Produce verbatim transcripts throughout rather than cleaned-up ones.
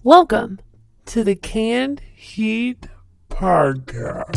Welcome to the Canned Heat Podcast.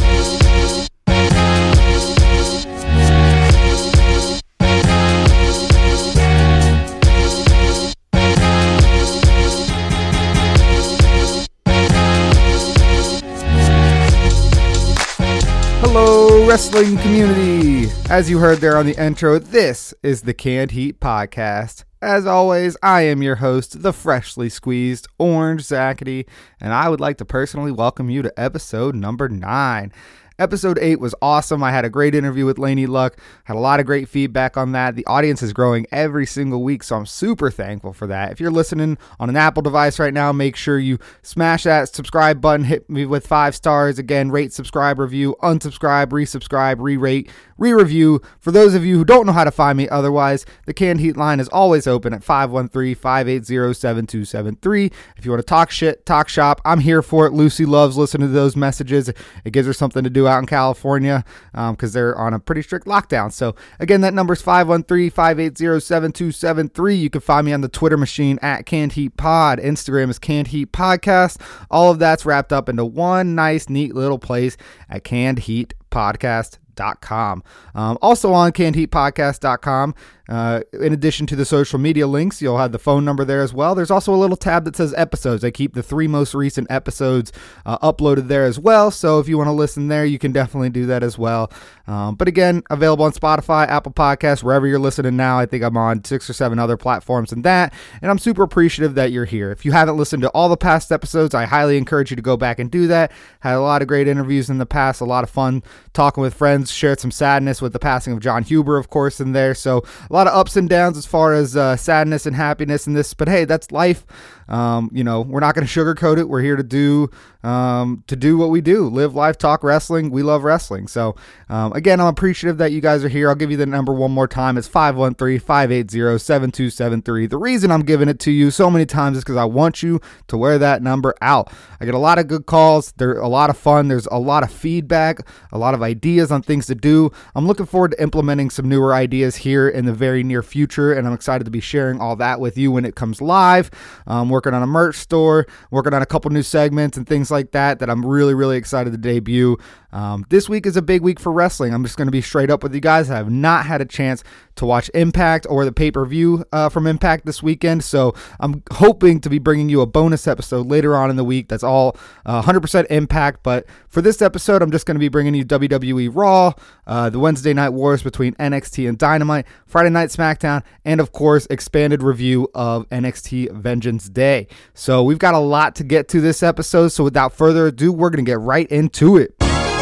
Hello, wrestling community. As you heard there on the intro, this is the Canned Heat Podcast. As always, I am your host, the freshly squeezed Orange Zackety, and I would like to personally welcome you to episode number nine. Episode eight was awesome. I had a great interview with Laney Luck, had a lot of great feedback on that. The audience is growing every single week, so I'm super thankful for that. If you're listening on an Apple device right now, make sure you smash that subscribe button, hit me with five stars. Again, rate, subscribe, review, unsubscribe, resubscribe, re-rate, re-review. For those of you who don't know how to find me otherwise, the Canned Heat line is always open at five one three, five eight zero, seven two seven three. If you want to talk shit, talk shop, I'm here for it. Lucy loves listening to those messages. It gives her something to do out in California because um, they're on a pretty strict lockdown. So again, that number is five one three, five eight zero, seven two seven three. You can find me on the Twitter machine at Canned Heat Pod. Instagram is Canned Heat Podcast. All of that's wrapped up into one nice, neat little place at Canned Heat Podcast. Dot com. Um, also on canned heat podcast dot com, uh, in addition to the social media links, you'll have the phone number there as well. There's also a little tab that says episodes. I keep the three most recent episodes uh, uploaded there as well. So if you want to listen there, you can definitely do that as well. Um, but again, available on Spotify, Apple Podcasts, wherever you're listening now. I think I'm on six or seven other platforms than that. And I'm super appreciative that you're here. If you haven't listened to all the past episodes, I highly encourage you to go back and do that. Had a lot of great interviews in the past, a lot of fun talking with friends. Shared some sadness with the passing of John Huber, of course, in there. So a lot of ups and downs as far as uh, sadness and happiness in this. But hey, that's life. Um, you know, we're not going to sugarcoat it. We're here to do um, to do what we do. Live life, talk wrestling. We love wrestling. So um, again, I'm appreciative that you guys are here. I'll give you the number one more time. It's five one three, five eight zero, seven two seven three. The reason I'm giving it to you so many times is because I want you to wear that number out. I get a lot of good calls. They're a lot of fun. There's a lot of feedback, a lot of ideas on things to do. I'm looking forward to implementing some newer ideas here in the very near future, and I'm excited to be sharing all that with you when it comes live. I'm working on a merch store, working on a couple new segments and things like that that I'm really, really excited to debut. Um, this week is a big week for wrestling. I'm just going to be straight up with you guys. I have not had a chance to watch Impact or the pay-per-view uh, from Impact this weekend, so I'm hoping to be bringing you a bonus episode later on in the week that's all uh, one hundred percent Impact, but for this episode, I'm just going to be bringing you W W E Raw, uh, the Wednesday Night Wars between N X T and Dynamite, Friday Night SmackDown, and of course, expanded review of N X T Vengeance Day. So we've got a lot to get to this episode, so without further ado, we're going to get right into it.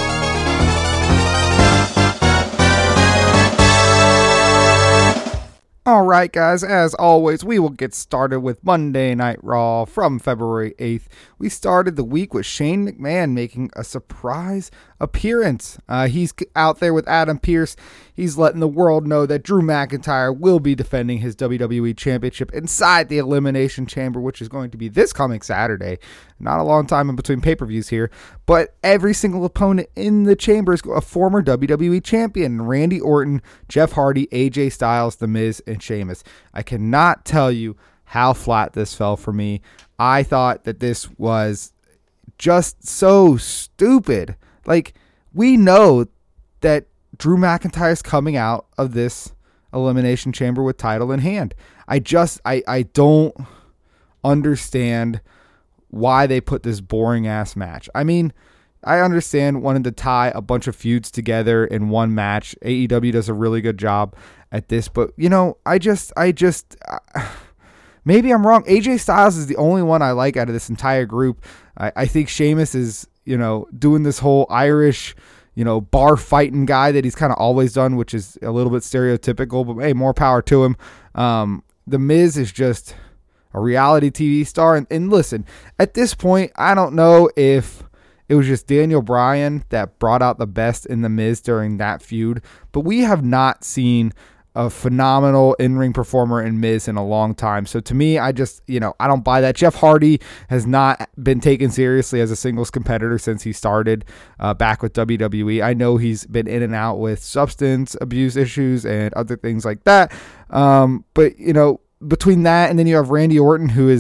All right, guys, as always, we will get started with Monday Night Raw from February eighth. We started the week with Shane McMahon making a surprise appearance. Uh, he's out there with Adam Pearce. He's letting the world know that Drew McIntyre will be defending his W W E Championship inside the Elimination Chamber, which is going to be this coming Saturday. Not a long time in between pay-per-views here, but every single opponent in the chamber is a former W W E champion. Randy Orton, Jeff Hardy, A J Styles, The Miz, and Sheamus. I cannot tell you how flat this fell for me. I thought that this was just so stupid. Like, we know that Drew McIntyre's coming out of this Elimination Chamber with title in hand. I just, I, I don't understand why they put this boring ass match. I mean, I understand wanting to tie a bunch of feuds together in one match. A E W does a really good job at this, but you know, I just, I just, uh, maybe I'm wrong. A J Styles is the only one I like out of this entire group. I, I think Sheamus is, you know, doing this whole Irish, you know, bar fighting guy that he's kind of always done, which is a little bit stereotypical, but hey, more power to him. Um, the Miz is just a reality T V star. And, and listen, at this point, I don't know if it was just Daniel Bryan that brought out the best in The Miz during that feud, but we have not seen a phenomenal in-ring performer in Miz in a long time. So to me, I just, you know, I don't buy that. Jeff Hardy has not been taken seriously as a singles competitor since he started uh, back with W W E. I know he's been in and out with substance abuse issues and other things like that. Um, but, you know, between that and then you have Randy Orton, who is,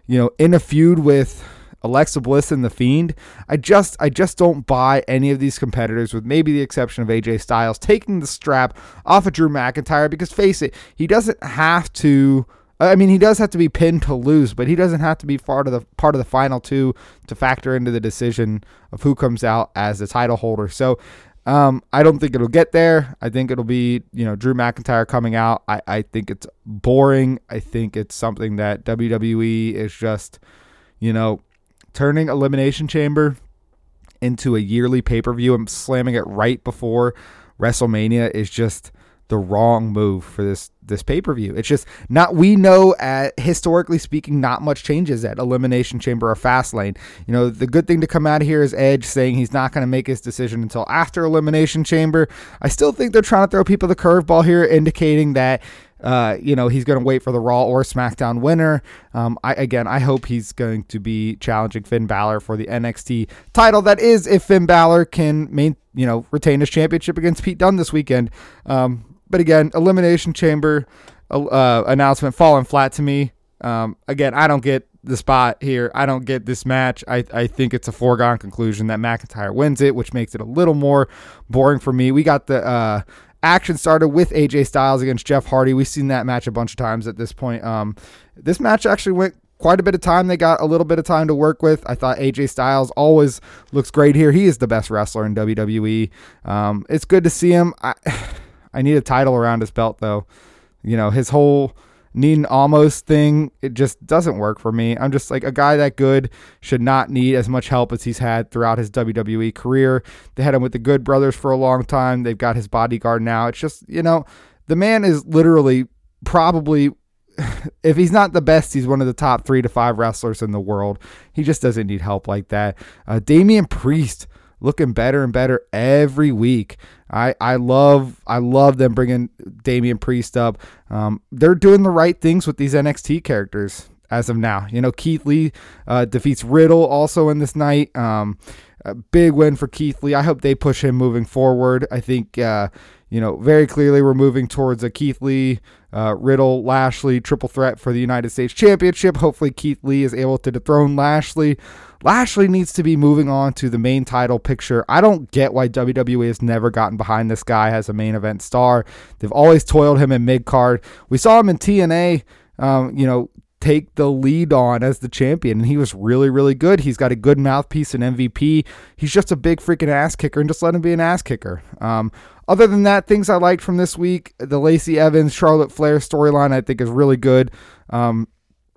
you know, in a feud with Alexa Bliss and The Fiend. I just I just don't buy any of these competitors, with maybe the exception of A J Styles, taking the strap off of Drew McIntyre, because face it, he doesn't have to I mean, he does have to be pinned to lose, but he doesn't have to be part of the part of the final two to factor into the decision of who comes out as the title holder. So um, I don't think it'll get there. I think it'll be, you know, Drew McIntyre coming out. I, I think it's boring. I think it's something that W W E is just, you know, turning Elimination Chamber into a yearly pay-per-view and slamming it right before WrestleMania is just the wrong move for this this pay-per-view. It's just not, we know, at historically speaking, not much changes at Elimination Chamber or Fastlane. You know, the good thing to come out of here is Edge saying he's not going to make his decision until after Elimination Chamber. I still think they're trying to throw people the curveball here, indicating that Uh, you know, he's going to wait for the Raw or SmackDown winner. Um, I again, I hope he's going to be challenging Finn Balor for the N X T title. That is, if Finn Balor can main, you know, retain his championship against Pete Dunne this weekend. Um, but again, Elimination Chamber uh, announcement falling flat to me. Um, again, I don't get the spot here. I don't get this match. I, I think it's a foregone conclusion that McIntyre wins it, which makes it a little more boring for me. We got the uh, action started with A J Styles against Jeff Hardy. We've seen that match a bunch of times at this point. Um, this match actually went quite a bit of time. They got a little bit of time to work with. I thought A J Styles always looks great here. He is the best wrestler in W W E. Um, it's good to see him. I, I need a title around his belt, though. You know, his whole needing almost thing, it just doesn't work for me. I'm just like, a guy that good should not need as much help as he's had throughout his W W E career. They had him with the Good Brothers for a long time. They've got his bodyguard now. It's just, you know, the man is literally probably, if he's not the best, he's one of the top three to five wrestlers in the world. He just doesn't need help like that. Uh, Damian Priest looking better and better every week. I, I love I love them bringing Damian Priest up. Um, they're doing the right things with these N X T characters as of now. You know, Keith Lee uh, defeats Riddle also in this night. Um, a big win for Keith Lee. I hope they push him moving forward. I think, uh, you know, very clearly we're moving towards a Keith Lee, uh, Riddle, Lashley triple threat for the United States Championship. Hopefully Keith Lee is able to dethrone Lashley. Lashley needs to be moving on to the main title picture. I don't get why W W E has never gotten behind this guy as a main event star. They've always toiled him in mid-card. We saw him in T N A, um, you know, take the lead on as the champion, and he was really, really good. He's got a good mouthpiece and M V P. He's just a big freaking ass kicker, and just let him be an ass kicker. Um, other than that, things I liked from this week, the Lacey Evans, Charlotte Flair storyline I think is really good. Um,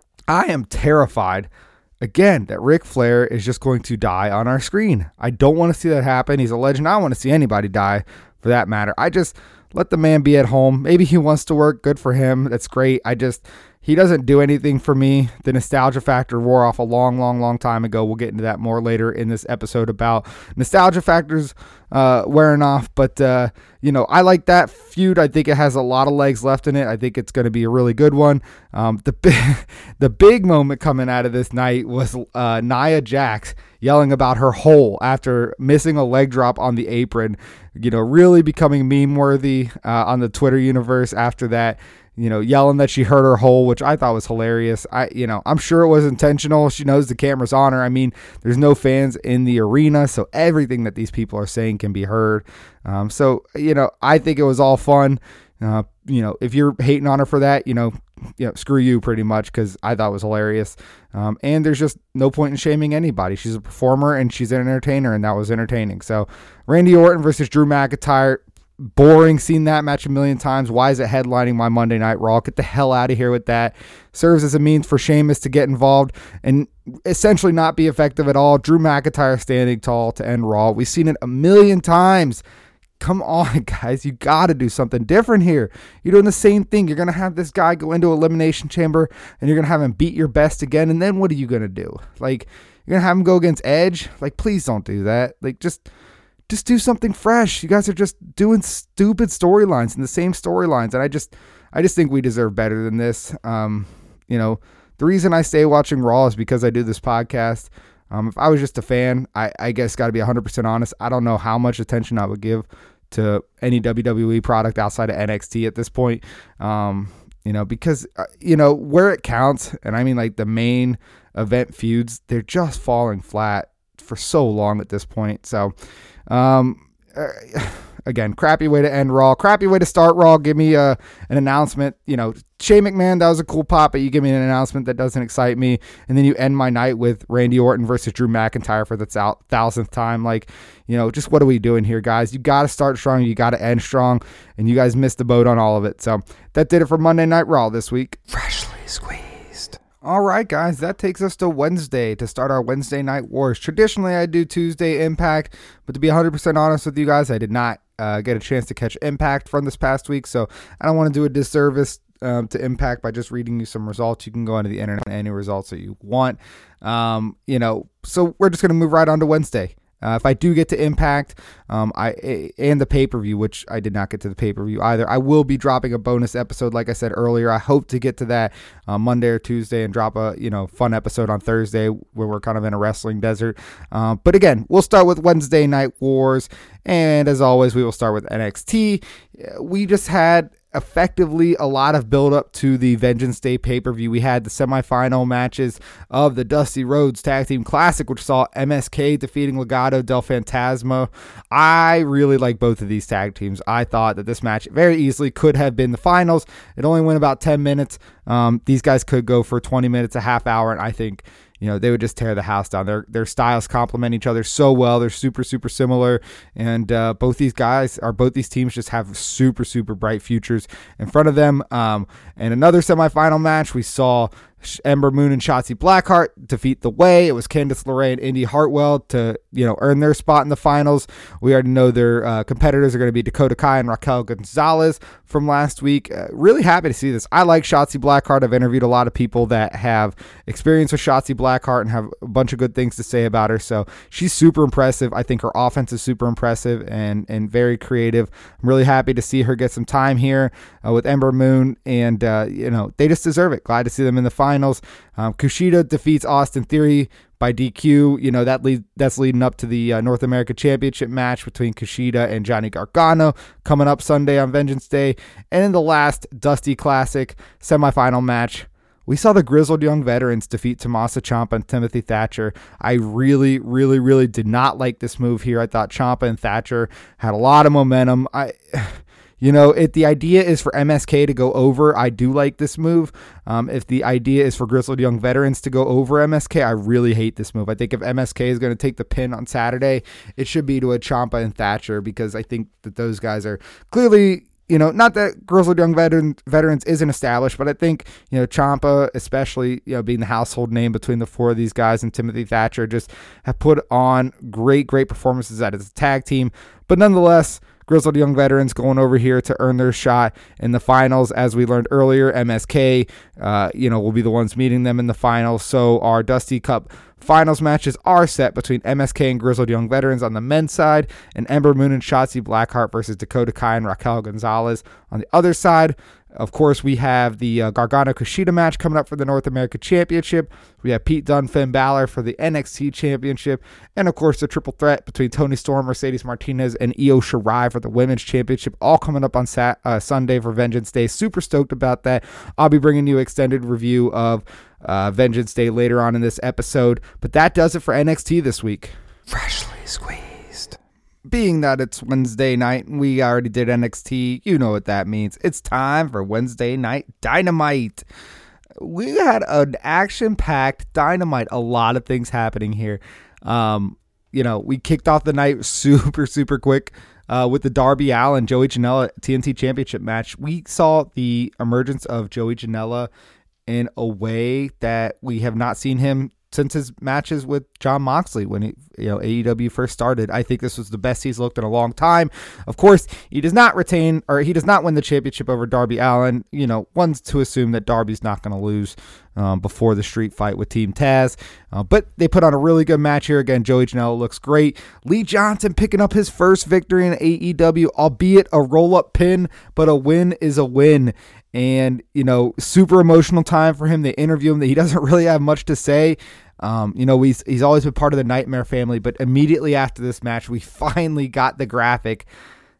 I am terrified, again, that Ric Flair is just going to die on our screen. I don't want to see that happen. He's a legend. I don't want to see anybody die for that matter. I just let the man be at home. Maybe he wants to work. Good for him. That's great. I just, he doesn't do anything for me. The nostalgia factor wore off a long, long, long time ago. We'll get into that more later in this episode about nostalgia factors uh, wearing off. But, uh, you know, I like that feud. I think it has a lot of legs left in it. I think it's going to be a really good one. Um, the, big, the big moment coming out of this night was uh, Nia Jax yelling about her hole after missing a leg drop on the apron, you know, really becoming meme worthy uh, on the Twitter universe after that, you know, yelling that she hurt her hole, which I thought was hilarious. I, you know, I'm sure it was intentional. She knows the camera's on her. I mean, there's no fans in the arena, so everything that these people are saying can be heard. Um, so, you know, I think it was all fun. Uh, you know, if you're hating on her for that, you know, you know, screw you pretty much, because I thought it was hilarious. Um, and there's just no point in shaming anybody. She's a performer and she's an entertainer, and that was entertaining. So Randy Orton versus Drew McIntyre, boring. Seen that match a million times. Why is it headlining my Monday Night Raw? Get the hell out of here with that. Serves as a means for Sheamus to get involved and essentially not be effective at all. Drew McIntyre standing tall to end Raw. We've seen it a million times. Come on, guys. You got to do something different here. You're doing the same thing. You're going to have this guy go into Elimination Chamber, and you're going to have him beat your best again, and then what are you going to do? Like, you're going to have him go against Edge? Like, please don't do that. Like, just... Just do something fresh. You guys are just doing stupid storylines and the same storylines. And I just, I just think we deserve better than this. Um, you know, the reason I stay watching Raw is because I do this podcast. Um, if I was just a fan, I, I guess got to be one hundred percent honest. I don't know how much attention I would give to any W W E product outside of N X T at this point. Um, you know, because, uh, you know, where it counts, and I mean like the main event feuds, they're just falling flat for so long at this point. So, um, uh, again, crappy way to end Raw, crappy way to start Raw. Give me a, an announcement, you know, Shane McMahon, that was a cool pop, but you give me an announcement that doesn't excite me. And then you end my night with Randy Orton versus Drew McIntyre for the thousandth time. Like, you know, just what are we doing here, guys? You got to start strong. You got to end strong. And you guys missed the boat on all of it. So that did it for Monday Night Raw this week. Freshly squeezed. All right, guys, that takes us to Wednesday to start our Wednesday Night Wars. Traditionally, I do Tuesday Impact, but to be one hundred percent honest with you guys, I did not uh, get a chance to catch Impact from this past week, so I don't want to do a disservice um, to Impact by just reading you some results. You can go onto the internet and any results that you want. Um, you know, so we're just going to move right on to Wednesday. Uh, if I do get to Impact, um, I and the pay-per-view, which I did not get to the pay-per-view either, I will be dropping a bonus episode, like I said earlier. I hope to get to that uh, Monday or Tuesday and drop a you know fun episode on Thursday where we're kind of in a wrestling desert. Uh, but again, we'll start with Wednesday Night Wars, and as always, we will start with N X T. We just had effectively a lot of build up to the Vengeance Day pay-per-view. We had the semifinal matches of the Dusty Rhodes Tag Team Classic, which saw M S K defeating Legado del Fantasma. I really like both of these tag teams. I thought that this match very easily could have been the finals. It only went about ten minutes. Um, these guys could go for twenty minutes, a half hour, and I think you know, they would just tear the house down. Their their styles complement each other so well. They're super, super similar. And uh, both these guys, or both these teams just have super, super bright futures in front of them. Um, and another semifinal match, we saw Ember Moon and Shotzi Blackheart defeat The Way. It was Candice LeRae and Indy Hartwell to, you know, earn their spot in the finals. We already know their uh, competitors are going to be Dakota Kai and Raquel Gonzalez from last week. Uh, really happy to see this. I like Shotzi Blackheart. I've interviewed a lot of people that have experience with Shotzi Blackheart and have a bunch of good things to say about her. So she's super impressive. I think her offense is super impressive and, and very creative. I'm really happy to see her get some time here uh, with Ember Moon, and, uh, you know, they just deserve it. Glad to see them in the finals. Finals. Um, Kushida defeats Austin Theory by D Q. You know, that lead, that's leading up to the uh, North America Championship match between Kushida and Johnny Gargano coming up Sunday on Vengeance Day. And in the last Dusty Classic semifinal match, we saw the Grizzled Young Veterans defeat Tommaso Ciampa and Timothy Thatcher. I really, really, really did not like this move here. I thought Ciampa and Thatcher had a lot of momentum. I... You know, if the idea is for M S K to go over, I do like this move. Um, if the idea is for Grizzled Young Veterans to go over M S K, I really hate this move. I think if M S K is going to take the pin on Saturday, it should be to a Ciampa and Thatcher, because I think that those guys are clearly, you know, not that Grizzled Young Veteran, Veterans isn't established, but I think, you know, Ciampa, especially, you know, being the household name between the four of these guys, and Timothy Thatcher just have put on great, great performances as a tag team. But nonetheless, Grizzled Young Veterans going over here to earn their shot in the finals. As we learned earlier, M S K, uh, you know, will be the ones meeting them in the finals. So our Dusty Cup finals matches are set between M S K and Grizzled Young Veterans on the men's side, and Ember Moon and Shotzi Blackheart versus Dakota Kai and Raquel Gonzalez on the other side. Of course, we have the uh, Gargano Kushida match coming up for the North America Championship. We have Pete Dunne, Finn Balor for the N X T Championship. And, of course, the triple threat between Toni Storm, Mercedes Martinez, and Io Shirai for the Women's Championship, all coming up on Sat- uh, Sunday for Vengeance Day. Super stoked about that. I'll be bringing you an extended review of uh, Vengeance Day later on in this episode. But that does it for N X T this week. Freshly squeezed. Being that it's Wednesday night and we already did N X T, you know what that means. It's time for Wednesday Night Dynamite. We had an action-packed Dynamite, a lot of things happening here. Um, you know, we kicked off the night super, super quick uh, with the Darby Allin, Joey Janela T N T Championship match. We saw the emergence of Joey Janela in a way that we have not seen him since his matches with Jon Moxley when he, you know, A E W first started. I think this was the best he's looked in a long time. Of course, he does not retain, or he does not win the championship over Darby Allin. You know, one's to assume that Darby's not going to lose um, before the street fight with Team Taz. Uh, but they put on a really good match here. Again, Joey Janela looks great. Lee Johnson picking up his first victory in A E W, albeit a roll-up pin, but a win is a win. And, you know, super emotional time for him. They interview him. That he doesn't really have much to say. Um, you know, he's, he's always been part of the Nightmare family, but immediately after this match, we finally got the graphic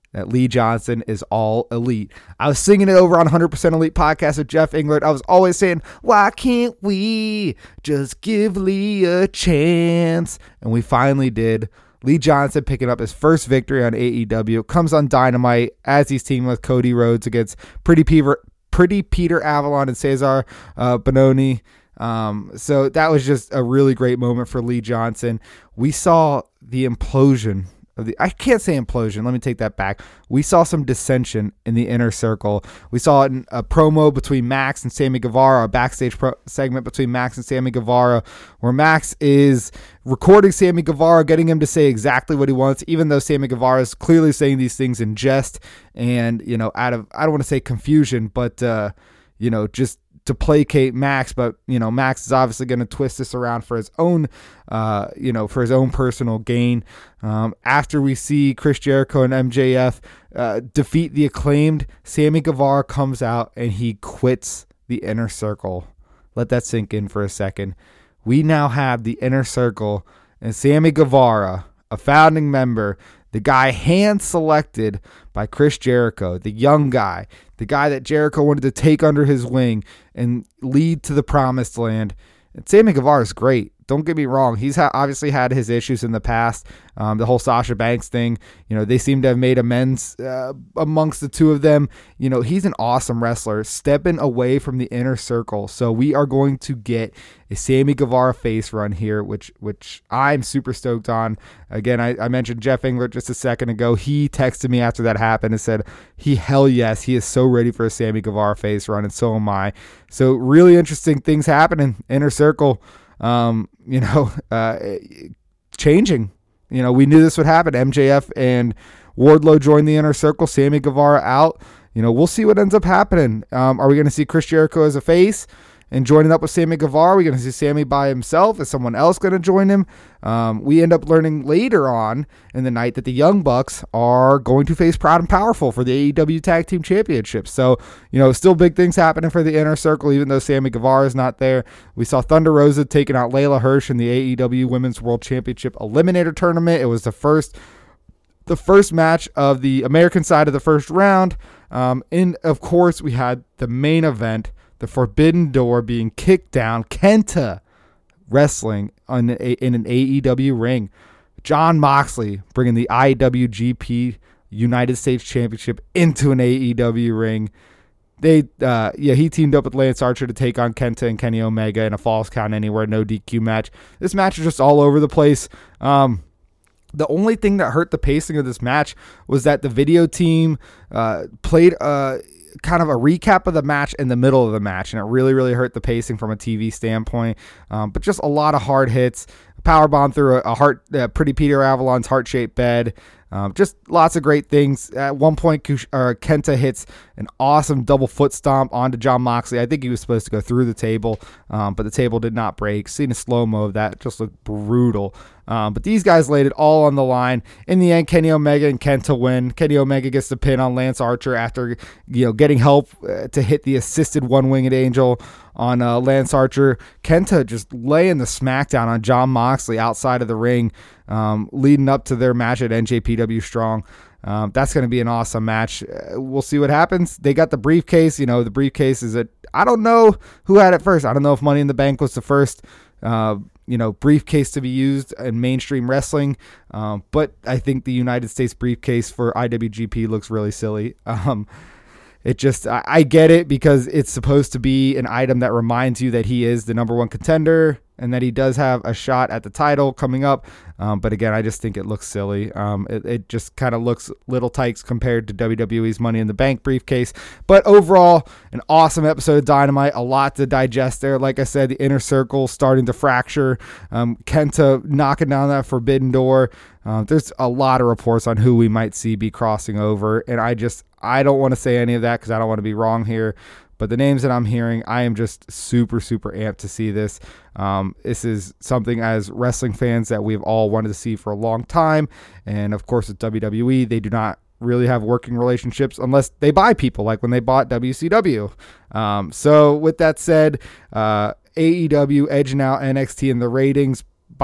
that Lee Johnson is all elite. I was singing it over on one hundred percent Elite podcast with Jeff Englert. I was always saying, why can't we just give Lee a chance? And we finally did. Lee Johnson picking up his first victory on A E W. Comes on Dynamite as he's teaming with Cody Rhodes against Pretty Peter, Pretty Peter Avalon and Cesar uh, Bononi. Um, so that was just a really great moment for Lee Johnson. We saw the implosion of the, I can't say implosion. Let me take that back. We saw some dissension in the inner circle. We saw it in a promo between Max and Sammy Guevara, a backstage pro- segment between Max and Sammy Guevara, where Max is recording Sammy Guevara, getting him to say exactly what he wants, even though Sammy Guevara is clearly saying these things in jest and, you know, out of, I don't want to say confusion, but, uh, you know, just to placate Max, but you know Max is obviously going to twist this around for his own, uh, you know, for his own personal gain. Um, after we see Chris Jericho and M J F uh, defeat the Acclaimed, Sammy Guevara comes out and he quits the Inner Circle. Let that sink in for a second. We now have the Inner Circle and Sammy Guevara, a founding member, the guy hand selected by Chris Jericho, the young guy, the guy that Jericho wanted to take under his wing and lead to the promised land. And Sammy Guevara is great. Don't get me wrong. He's ha- obviously had his issues in the past. Um, the whole Sasha Banks thing, you know, they seem to have made amends uh, amongst the two of them. You know, he's an awesome wrestler, stepping away from the Inner Circle. So we are going to get a Sammy Guevara face run here, which which I'm super stoked on. Again, I, I mentioned Jeff Englert just a second ago. He texted me after that happened and said, he hell yes, he is so ready for a Sammy Guevara face run, and so am I. So really interesting things happening. Inner Circle. Um, you know, uh, changing, you know, we knew this would happen. M J F and Wardlow joined the Inner Circle, Sammy Guevara out. You know, we'll see what ends up happening. Um, are we going to see Chris Jericho as a face and joining up with Sammy Guevara? Are we going to see Sammy by himself? Is someone else going to join him? Um, we end up learning later on in the night that the Young Bucks are going to face Proud and Powerful for the A E W Tag Team Championship. So, you know, still big things happening for the Inner Circle, even though Sammy Guevara is not there. We saw Thunder Rosa taking out Layla Hirsch in the A E W Women's World Championship Eliminator Tournament. It was the first the first match of the American side of the first round. Um, and, of course, we had the main event, the Forbidden Door being kicked down, Kenta wrestling on a, in an A E W ring. Jon Moxley bringing the I W G P United States Championship into an A E W ring. They, uh, yeah, he teamed up with Lance Archer to take on Kenta and Kenny Omega in a Falls Count Anywhere, no D Q match. This match is just all over the place. Um, The only thing that hurt the pacing of this match was that the video team uh, played uh, kind of a recap of the match in the middle of the match, and it really, really hurt the pacing from a T V standpoint. Um, but just a lot of hard hits. Powerbomb through a, a heart, uh, Pretty Peter Avalon's heart-shaped bed. Um, just lots of great things. At one point, Kush, uh, Kenta hits an awesome double foot stomp onto Jon Moxley. I think he was supposed to go through the table, um, but the table did not break. Seeing a slow-mo of that, it just looked brutal. Um, but these guys laid it all on the line. In the end, Kenny Omega and Kenta win. Kenny Omega gets the pin on Lance Archer after, you know, getting help uh, to hit the assisted one-winged angel on uh, Lance Archer. Kenta just laying the smackdown on Jon Moxley outside of the ring, um, leading up to their match at N J P W Strong. Um, that's going to be an awesome match. Uh, we'll see what happens. They got the briefcase. You know, the briefcase is a, I don't know who had it first. I don't know if Money in the Bank was the first, uh, you know, briefcase to be used in mainstream wrestling. Um, but I think the United States briefcase for I W G P looks really silly. Um, It just, I, I get it because it's supposed to be an item that reminds you that he is the number one contender and that he does have a shot at the title coming up. Um, but again, I just think it looks silly. Um, it, it just kind of looks little tykes compared to W W E's Money in the Bank briefcase. But overall, an awesome episode of Dynamite. A lot to digest there. Like I said, the Inner Circle starting to fracture. Um, Kenta knocking down that Forbidden Door. Uh, there's a lot of reports on who we might see be crossing over. And I just, I don't want to say any of that because I don't want to be wrong here. But the names that I'm hearing, I am just super, super amped to see this. Um, this is something as wrestling fans that we've all wanted to see for a long time. And of course, with W W E, they do not really have working relationships unless they buy people, like when they bought W C W. Um, so with that said, uh, A E W edging out N X T in the ratings by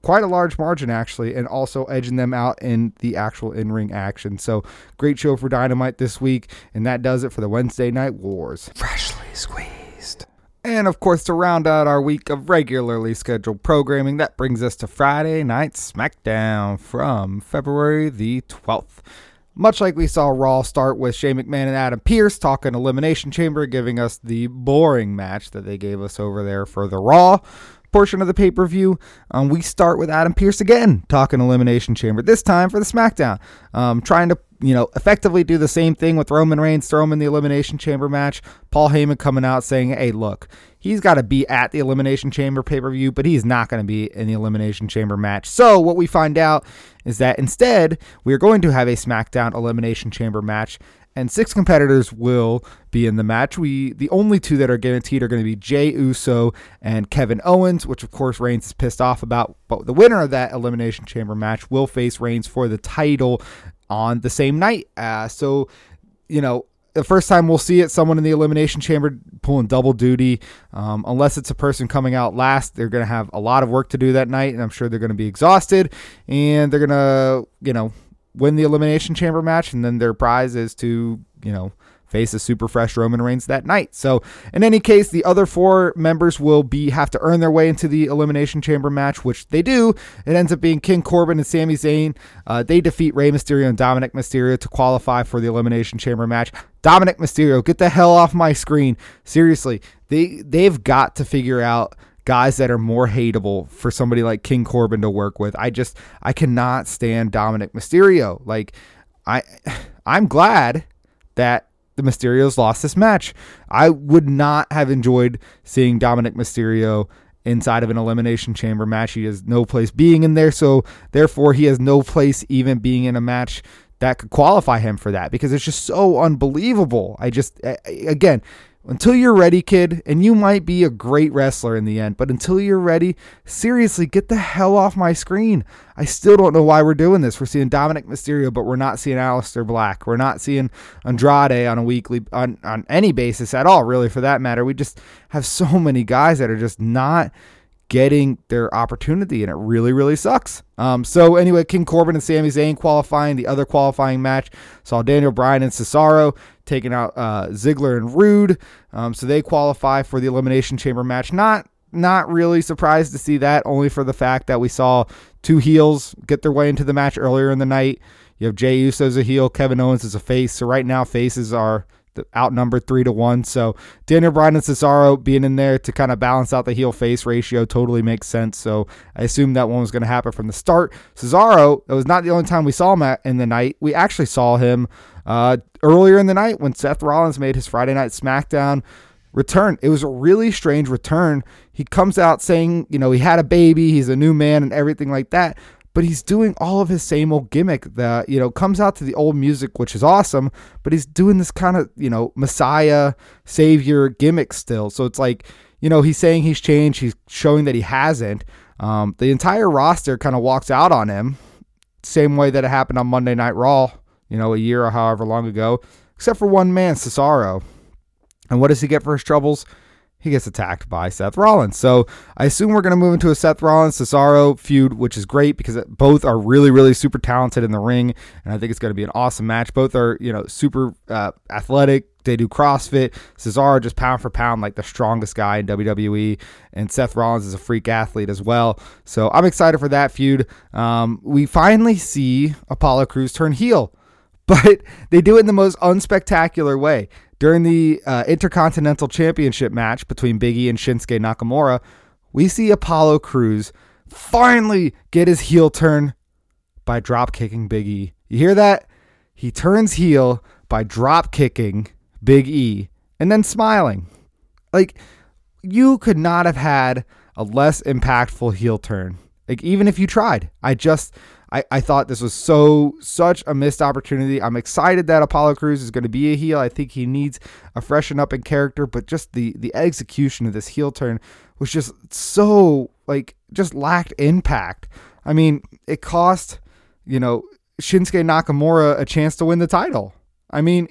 quite a large margin, actually, and also edging them out in the actual in-ring action. So great show for Dynamite this week, and that does it for the Wednesday Night Wars. Freshly squeezed. And, of course, to round out our week of regularly scheduled programming, that brings us to Friday Night SmackDown from February the twelfth. Much like we saw Raw start with Shane McMahon and Adam Pearce talking Elimination Chamber, giving us the boring match that they gave us over there for the Raw portion of the pay-per-view, um, we start with Adam Pearce again talking Elimination Chamber, this time for the SmackDown, um, trying to you know effectively do the same thing with Roman Reigns, throw him in the Elimination Chamber match. Paul Heyman coming out saying, hey, look, he's got to be at the Elimination Chamber pay-per-view, but he's not going to be in the Elimination Chamber match. So what we find out is that instead, we are going to have a SmackDown Elimination Chamber match, and six competitors will be in the match. We the only two that are guaranteed are going to be Jey Uso and Kevin Owens, which of course Reigns is pissed off about. But the winner of that Elimination Chamber match will face Reigns for the title on the same night. Uh, so, you know, the first time we'll see it, someone in the Elimination Chamber pulling double duty. Um, unless it's a person coming out last, they're going to have a lot of work to do that night, and I'm sure they're going to be exhausted, and they're going to, you know, win the Elimination Chamber match, and then their prize is to, you know, face a super fresh Roman Reigns that night. So in any case, the other four members will be have to earn their way into the Elimination Chamber match, which they do. It ends up being King Corbin and Sami Zayn. Uh, they defeat Rey Mysterio and Dominic Mysterio to qualify for the Elimination Chamber match. Dominic Mysterio, get the hell off my screen. Seriously, they, they've got to figure out guys that are more hateable for somebody like King Corbin to work with. I just, I cannot stand Dominic Mysterio. Like, I, I'm glad that the Mysterios lost this match. I would not have enjoyed seeing Dominic Mysterio inside of an Elimination Chamber match. He has no place being in there, so therefore he has no place even being in a match that could qualify him for that, because it's just so unbelievable. I just, again, until you're ready, kid, and you might be a great wrestler in the end, but until you're ready, seriously, get the hell off my screen. I still don't know why we're doing this. We're seeing Dominic Mysterio, but we're not seeing Aleister Black. We're not seeing Andrade on a weekly, on, on any basis at all, really, for that matter. We just have so many guys that are just not getting their opportunity, and it really, really sucks. Um, so anyway, King Corbin and Sami Zayn qualifying. The other qualifying match saw Daniel Bryan and Cesaro taking out uh, Ziggler and Rude. Um, so they qualify for the Elimination Chamber match. Not not really surprised to see that, only for the fact that we saw two heels get their way into the match earlier in the night. You have Jey Uso as a heel, Kevin Owens as a face. So right now, faces are outnumbered three to one. So Daniel Bryan and Cesaro being in there to kind of balance out the heel face ratio totally makes sense. So I assumed that one was going to happen from the start. Cesaro, it was not the only time we saw him in the night. We actually saw him uh, earlier in the night when Seth Rollins made his Friday Night SmackDown return. It was a really strange return. He comes out saying, you know, he had a baby, he's a new man and everything like that. But he's doing all of his same old gimmick that, you know, comes out to the old music, which is awesome, but he's doing this kind of, you know, Messiah, Savior gimmick still. So it's like, you know, he's saying he's changed. He's showing that he hasn't. Um, the entire roster kind of walks out on him, same way that it happened on Monday Night Raw, you know, a year or however long ago, except for one man, Cesaro. And what does he get for his troubles? He gets attacked by Seth Rollins. So I assume we're going to move into a Seth Rollins-Cesaro feud, which is great because both are really, really super talented in the ring, and I think it's going to be an awesome match. Both are, you know, super uh, athletic. They do CrossFit. Cesaro just pound for pound like the strongest guy in W W E, and Seth Rollins is a freak athlete as well. So I'm excited for that feud. Um, we finally see Apollo Crews turn heel, but they do it in the most unspectacular way. During the uh, Intercontinental Championship match between Big E and Shinsuke Nakamura, we see Apollo Crews finally get his heel turn by drop kicking Big E. You hear that? He turns heel by drop kicking Big E and then smiling. Like, you could not have had a less impactful heel turn. Like, even if you tried. I just... I, I thought this was so such a missed opportunity. I'm excited that Apollo Crews is going to be a heel. I think he needs a freshen up in character, but just the the execution of this heel turn was just so, like, just lacked impact. I mean, it cost, you know, Shinsuke Nakamura a chance to win the title. I mean,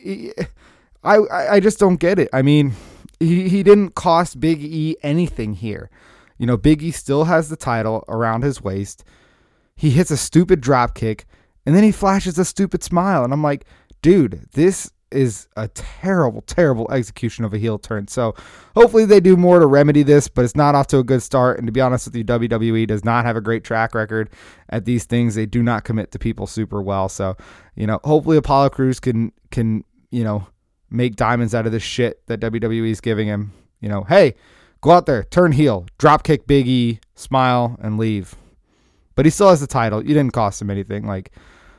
I I just don't get it. I mean, he, he didn't cost Big E anything here. You know, Big E still has the title around his waist. He hits a stupid drop kick, and then he flashes a stupid smile. And I'm like, dude, this is a terrible, terrible execution of a heel turn. So hopefully they do more to remedy this, but it's not off to a good start. And to be honest with you, W W E does not have a great track record at these things. They do not commit to people super well. So, you know, hopefully Apollo Crews can, can, you know, make diamonds out of this shit that W W E is giving him. You know, hey, go out there, turn heel, drop kick Big E, smile, and leave. But he still has the title. You didn't cost him anything. Like,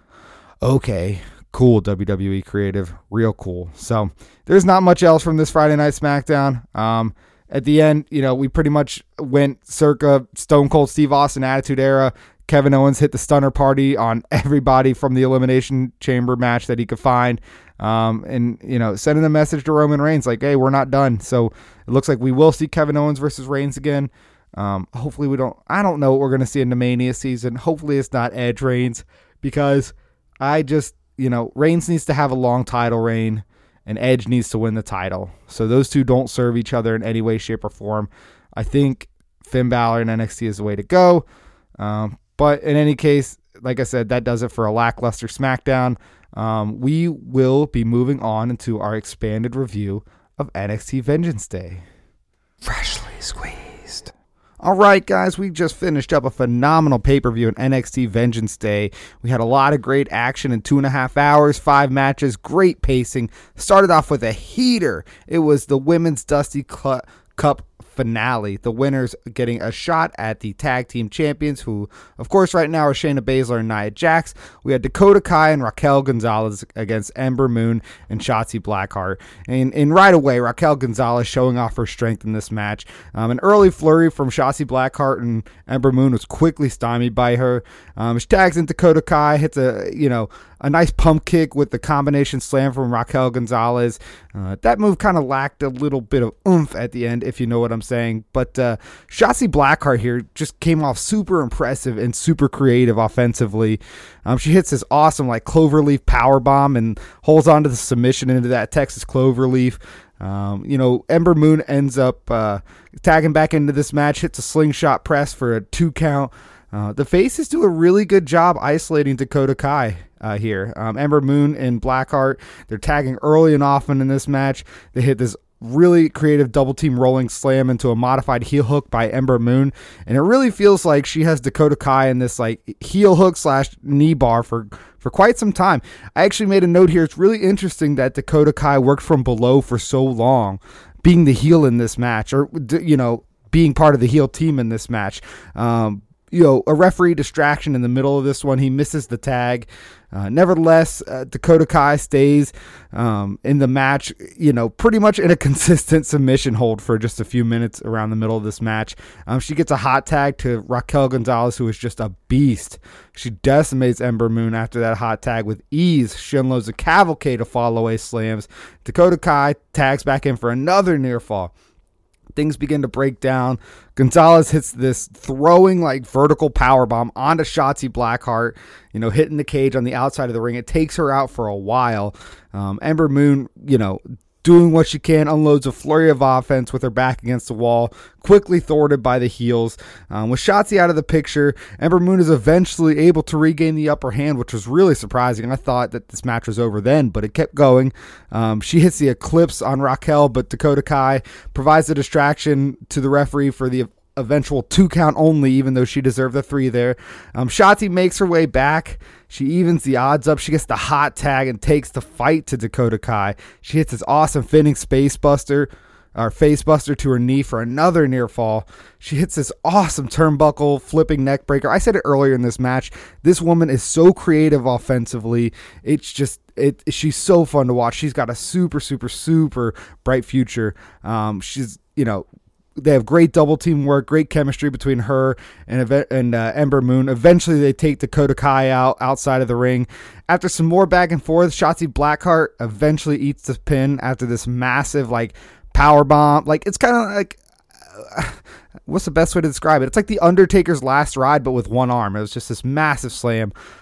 okay, cool, W W E creative, real cool. So there's not much else from this Friday Night SmackDown. Um, at the end, you know, we pretty much went circa Stone Cold Steve Austin Attitude Era. Kevin Owens hit the stunner party on everybody from the Elimination Chamber match that he could find. Um, and, you know, sending a message to Roman Reigns like, hey, we're not done. So it looks like we will see Kevin Owens versus Reigns again. Um, hopefully we don't, I don't know what we're going to see in the Mania season. Hopefully it's not Edge Reigns, because I just, you know, Reigns needs to have a long title reign and Edge needs to win the title. So those two don't serve each other in any way, shape, or form. I think Finn Balor and N X T is the way to go. Um, but in any case, like I said, that does it for a lackluster SmackDown. Um, we will be moving on into our expanded review of N X T Vengeance Day. Freshly squeezed. All right, guys, we just finished up a phenomenal pay-per-view on N X T Vengeance Day. We had a lot of great action in two and a half hours, five matches, great pacing. Started off with a heater. It was the Women's Dusty Cl- Cup finale. The winners getting a shot at the tag team champions, who, of course, right now are Shayna Baszler and Nia Jax. We had Dakota Kai and Raquel Gonzalez against Ember Moon and Shotzi Blackheart. And, and right away, Raquel Gonzalez showing off her strength in this match. Um, an early flurry from Shotzi Blackheart and Ember Moon was quickly stymied by her. Um, she tags in Dakota Kai, hits a, you know, a nice pump kick with the combination slam from Raquel Gonzalez. Uh, that move kind of lacked a little bit of oomph at the end, if you know what I'm saying. But uh, Shotzi Blackheart here just came off super impressive and super creative offensively. Um, she hits this awesome like cloverleaf powerbomb and holds on to the submission into that Texas cloverleaf. Um, you know, Ember Moon ends up uh, tagging back into this match, hits a slingshot press for a two count. Uh, the faces do a really good job isolating Dakota Kai uh, here. Um, Ember Moon and Blackheart, they're tagging early and often in this match. They hit this really creative double team rolling slam into a modified heel hook by Ember Moon, and it really feels like she has Dakota Kai in this like heel hook slash knee bar for for quite some time. I actually made a note here. It's really interesting that Dakota Kai worked from below for so long, being the heel in this match, or you know, being part of the heel team in this match. Um, You know, a referee distraction in the middle of this one. He misses the tag. Uh, nevertheless, uh, Dakota Kai stays um, in the match, you know, pretty much in a consistent submission hold for just a few minutes around the middle of this match. Um, she gets a hot tag to Raquel Gonzalez, who is just a beast. She decimates Ember Moon after that hot tag with ease. She unloads a cavalcade of fall-away slams. Dakota Kai tags back in for another near fall. Things begin to break down. Gonzalez hits this throwing like vertical power bomb onto Shotzi Blackheart, you know, hitting the cage on the outside of the ring. It takes her out for a while. Um, Ember Moon, you know, doing what she can, unloads a flurry of offense with her back against the wall, quickly thwarted by the heels. Um, with Shotzi out of the picture, Ember Moon is eventually able to regain the upper hand, which was really surprising. I thought that this match was over then, but it kept going. Um, she hits the Eclipse on Raquel, but Dakota Kai provides a distraction to the referee for the eventual two count only, even though she deserved the three there. Um, Shotzi makes her way back. She evens the odds up. She gets the hot tag and takes the fight to Dakota Kai. She hits this awesome finning space buster, or face buster to her knee for another near fall. She hits this awesome turnbuckle flipping neck breaker. I said it earlier in this match. This woman is so creative offensively. It's just, it. She's so fun to watch. She's got a super, super, super bright future. Um, she's, you know, they have great double team work, great chemistry between her and and uh, Ember Moon. Eventually, they take Dakota Kai out outside of the ring. After some more back and forth, Shotzi Blackheart eventually eats the pin after this massive like power bomb. Like it's kind of like uh, what's the best way to describe it? It's like the Undertaker's last ride, but with one arm. It was just this massive slam.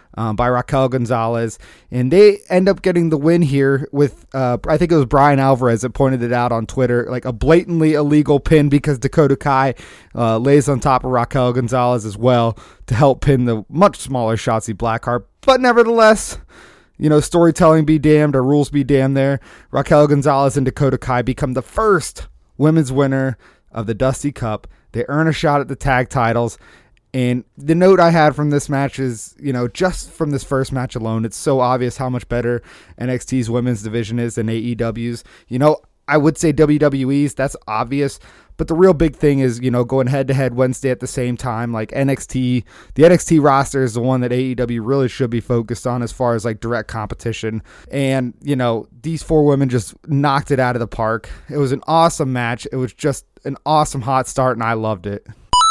um, by Raquel Gonzalez. And they end up getting the win here with, uh, I think it was Brian Alvarez that pointed it out on Twitter, like a blatantly illegal pin because Dakota Kai uh, lays on top of Raquel Gonzalez as well to help pin the much smaller Shotzi Blackheart. But nevertheless, you know, storytelling be damned or rules be damned there. Raquel Gonzalez and Dakota Kai become the first women's winner of the Dusty Cup. They earn a shot at the tag titles. And the note I had from this match is, you know, just from this first match alone, it's so obvious how much better N X T's women's division is than A E W's. You know, I would say W W E's, that's obvious. But the real big thing is, you know, going head-to-head Wednesday at the same time, like N X T, the N X T roster is the one that A E W really should be focused on as far as like direct competition. And, you know, these four women just knocked it out of the park. It was an awesome match. It was just an awesome hot start, and I loved it.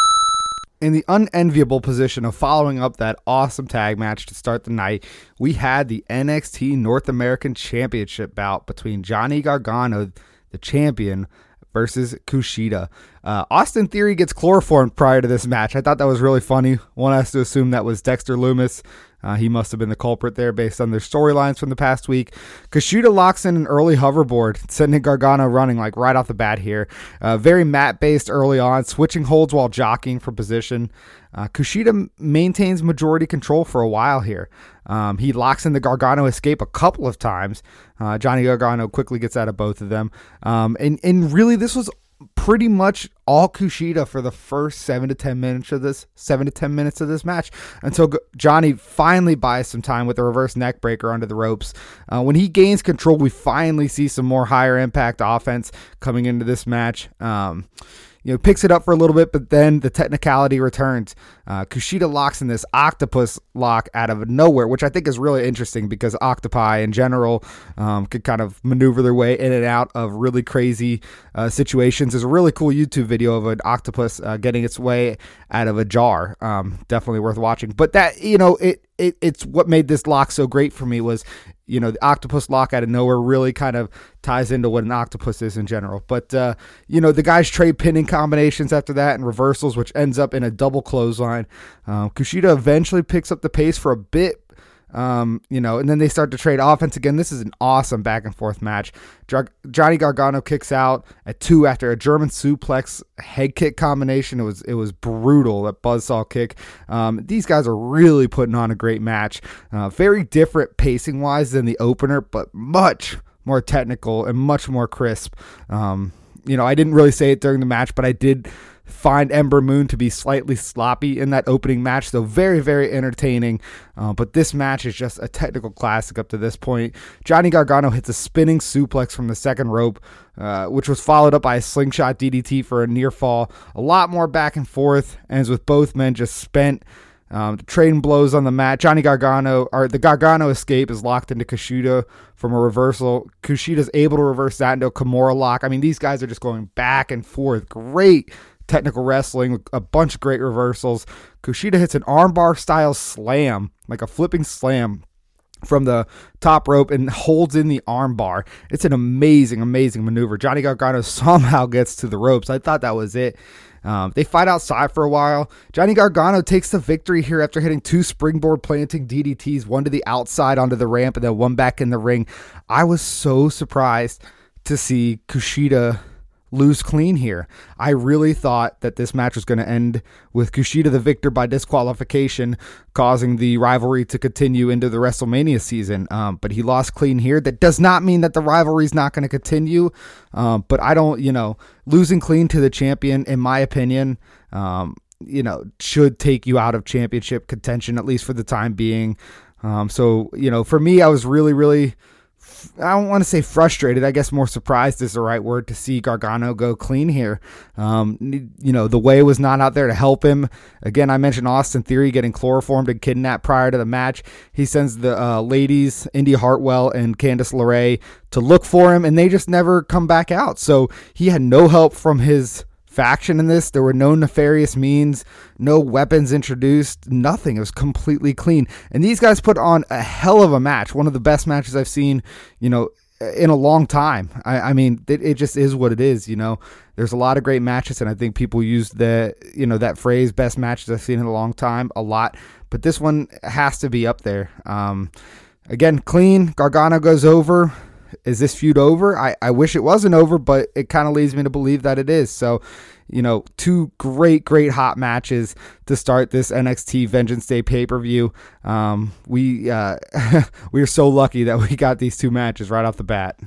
In the unenviable position of following up that awesome tag match to start the night, we had the N X T North American Championship bout between Johnny Gargano, the champion, versus Kushida. Uh, Austin Theory gets chloroformed prior to this match. I thought that was really funny. One has to assume that was Dexter Lumis. Uh, he must have been the culprit there based on their storylines from the past week. Kushida locks in an early hoverboard, sending Gargano running like right off the bat here. Uh, very mat-based early on, switching holds while jockeying for position. Uh, Kushida maintains majority control for a while here. Um, he locks in the Gargano escape a couple of times. Uh, Johnny Gargano quickly gets out of both of them. Um, and, and really, this was pretty much all Kushida for the first seven to ten minutes of this seven to ten minutes of this match until G- Johnny finally buys some time with a reverse neck breaker under the ropes. Uh, when he gains control, we finally see some more higher impact offense coming into this match. Um, You know, picks it up for a little bit, but then the technicality returns. Uh, Kushida locks in this octopus lock out of nowhere, which I think is really interesting because octopi in general um, could kind of maneuver their way in and out of really crazy uh, situations. There's a really cool YouTube video of an octopus uh, getting its way out of a jar. Um, definitely worth watching. But that, you know, it, it it's what made this lock so great for me was, you know, the octopus lock out of nowhere really kind of ties into what an octopus is in general. But, uh, you know, the guys trade pinning combinations after that and reversals, which ends up in a double clothesline. Um, Kushida eventually picks up the pace for a bit, um, you know, and then they start to trade offense again. This is an awesome back and forth match. Dr- Johnny Gargano kicks out at two after a German suplex head kick combination. It was it was brutal, that buzzsaw kick. Um, these guys are really putting on a great match. Uh, very different pacing wise than the opener, but much more technical and much more crisp. Um, you know, I didn't really say it during the match, but I did find Ember Moon to be slightly sloppy in that opening match, so very, very entertaining. Uh, but this match is just a technical classic up to this point. Johnny Gargano hits a spinning suplex from the second rope, uh, which was followed up by a slingshot D D T for a near fall. A lot more back and forth, ends with both men just spent. Um, the trading blows on the mat. Johnny Gargano, or the Gargano escape is locked into Kushida from a reversal. Kushida's able to reverse that into a Kimura lock. I mean, these guys are just going back and forth. Great technical wrestling, a bunch of great reversals. Kushida hits an armbar style slam, like a flipping slam from the top rope and holds in the armbar. It's an amazing, amazing maneuver. Johnny Gargano somehow gets to the ropes. I thought that was it. Um, they fight outside for a while. Johnny Gargano takes the victory here after hitting two springboard planting D D Ts, one to the outside onto the ramp and then one back in the ring. I was so surprised to see Kushida lose clean here. I really thought that this match was going to end with Kushida the victor by disqualification, causing the rivalry to continue into the WrestleMania season. Um, but he lost clean here. That does not mean that the rivalry is not going to continue. Um, but I don't, you know, losing clean to the champion, in my opinion, um, you know, should take you out of championship contention, at least for the time being. Um, so, you know, for me, I was really, really I don't want to say frustrated. I guess more surprised is the right word to see Gargano go clean here. Um, you know, the way was not out there to help him. Again, I mentioned Austin Theory getting chloroformed and kidnapped prior to the match. He sends the uh, ladies, Indy Hartwell and Candice LeRae, to look for him, and they just never come back out. So he had no help from his faction in this. There were no nefarious means, no weapons introduced, nothing. It was completely clean. And these guys put on a hell of a match. One of the best matches I've seen, you know, in a long time. I, I mean, it, it just is what it is, you know. There's a lot of great matches, and I think people use the, you know, that phrase, best matches I've seen in a long time, a lot. But this one has to be up there. Um, again, clean. Gargano goes over. Is this feud over? I, I wish it wasn't over, but it kind of leads me to believe that it is. So, you know, two great, great hot matches to start this N X T Vengeance Day pay-per-view. Um, we, uh, we are so lucky that we got these two matches right off the bat.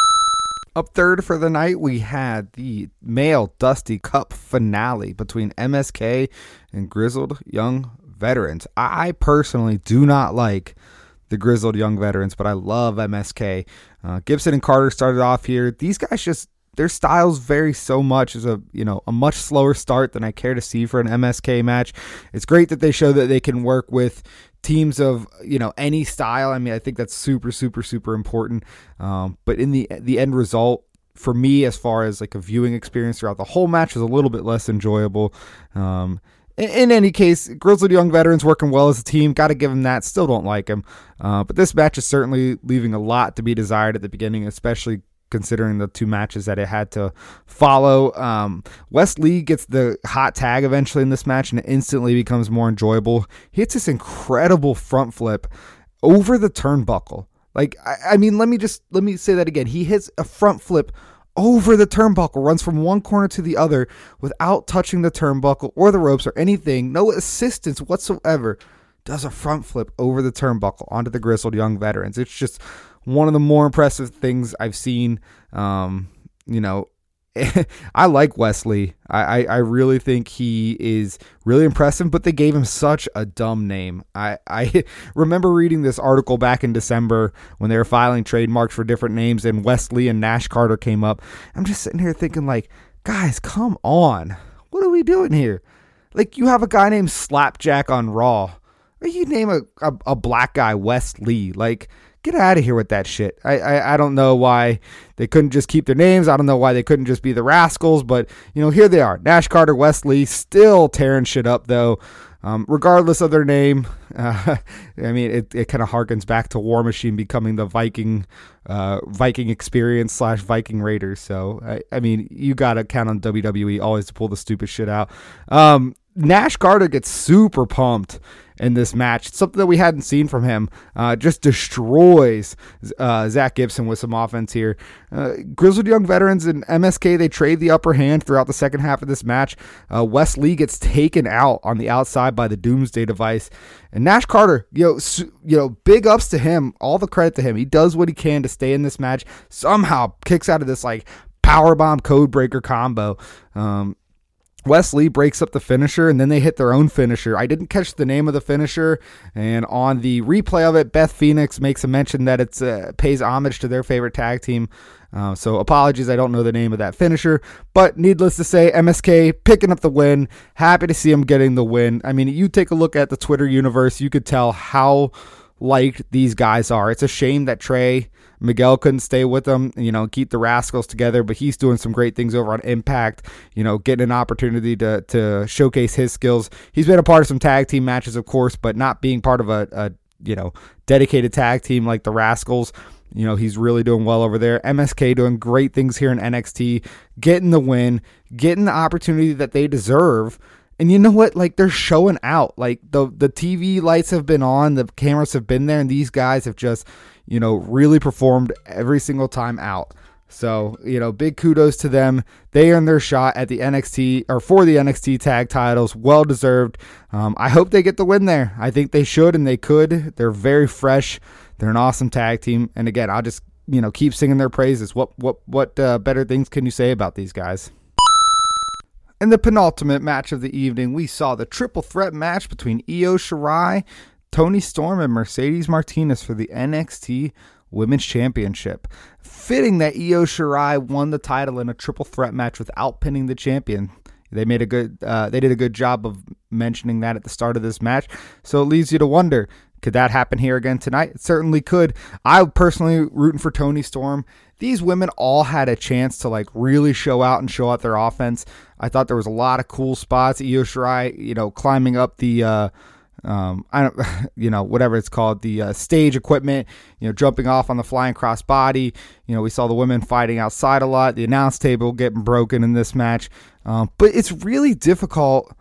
Up third for the night, we had the male Dusty Cup finale between M S K and Grizzled Young Veterans. I personally do not like the Grizzled Young Veterans, but I love M S K. Uh, Gibson and Carter started off here. These guys just, their styles vary so much. It's a, you know, a much slower start than I care to see for an M S K match. It's great that they show that they can work with teams of, you know, any style. I mean, I think that's super, super, super important. Um, but in the the end result, for me, as far as like a viewing experience throughout the whole match, was a little bit less enjoyable. Um, in, in any case, Grizzled Young Veterans working well as a team. Got to give them that. Still don't like them. Uh, but this match is certainly leaving a lot to be desired at the beginning, especially considering the two matches that it had to follow. Um, Wes Lee gets the hot tag eventually in this match, and it instantly becomes more enjoyable. He hits this incredible front flip over the turnbuckle. Like, I, I mean, let me just, let me say that again. He hits a front flip over the turnbuckle, runs from one corner to the other without touching the turnbuckle or the ropes or anything. No assistance whatsoever. Does a front flip over the turnbuckle onto the Grizzled Young Veterans. It's just one of the more impressive things I've seen. Um, you know, I like Wes Lee. I, I, I really think he is really impressive, but they gave him such a dumb name. I, I remember reading this article back in December when they were filing trademarks for different names, and Wes Lee and Nash Carter came up. I'm just sitting here thinking, like, guys, come on. What are we doing here? Like, you have a guy named Slapjack on Raw. Or you name a, a, a black guy Wes Lee. Like, get out of here with that shit. I, I I don't know why they couldn't just keep their names. I don't know why they couldn't just be the Rascals. But, you know, here they are. Nash Carter, Wes Lee, still tearing shit up, though. Um, regardless of their name, uh, I mean, it, it kind of harkens back to War Machine becoming the Viking uh, Viking Experience slash Viking Raiders. So, I, I mean, you got to count on W W E always to pull the stupid shit out. Um, Nash Carter gets super pumped in this match. It's something that we hadn't seen from him. Uh, just destroys uh, Zach Gibson with some offense here. Uh, Grizzled Young Veterans and M S K, they trade the upper hand throughout the second half of this match. Uh, Wes Lee gets taken out on the outside by the Doomsday Device. And Nash Carter, you know, su- you know, big ups to him. All the credit to him. He does what he can to stay in this match. Somehow kicks out of this like powerbomb code breaker combo. Um, Wes Lee breaks up the finisher, and then they hit their own finisher. I didn't catch the name of the finisher, and on the replay of it, Beth Phoenix makes a mention that it uh, pays homage to their favorite tag team. Uh, so apologies, I don't know the name of that finisher, but needless to say, M S K picking up the win. Happy to see them getting the win. I mean, you take a look at the Twitter universe, you could tell how liked these guys are. It's a shame that Trey Miguel couldn't stay with them, you know, keep the Rascals together, but he's doing some great things over on Impact, you know, getting an opportunity to to showcase his skills. He's been a part of some tag team matches, of course, but not being part of a, a you know, dedicated tag team like the Rascals. You know, he's really doing well over there. M S K doing great things here in N X T, getting the win, getting the opportunity that they deserve. And you know what? Like, they're showing out. Like, the the T V lights have been on, the cameras have been there, and these guys have just, you know, really performed every single time out. So, you know, big kudos to them. They earned their shot at the N X T, or for the N X T tag titles. Well deserved. Um, I hope they get the win there. I think they should, and they could. They're very fresh. They're an awesome tag team. And again, I'll just, you know, keep singing their praises. What, what, what uh, better things can you say about these guys? In the penultimate match of the evening, we saw the triple threat match between Io Shirai, Toni Storm, and Mercedes Martinez for the N X T Women's Championship. Fitting that Io Shirai won the title in a triple threat match without pinning the champion. They made a good, uh, they did a good job of mentioning that at the start of this match. So it leaves you to wonder, could that happen here again tonight? It certainly could. I personally rooting for Toni Storm. These women all had a chance to like really show out and show out their offense. I thought there was a lot of cool spots. Io Shirai, you know, climbing up the, uh, um, I don't, you know, whatever it's called, the uh, stage equipment, you know, jumping off on the flying crossbody. You know, we saw the women fighting outside a lot. The announce table getting broken in this match. Um, but it's really difficult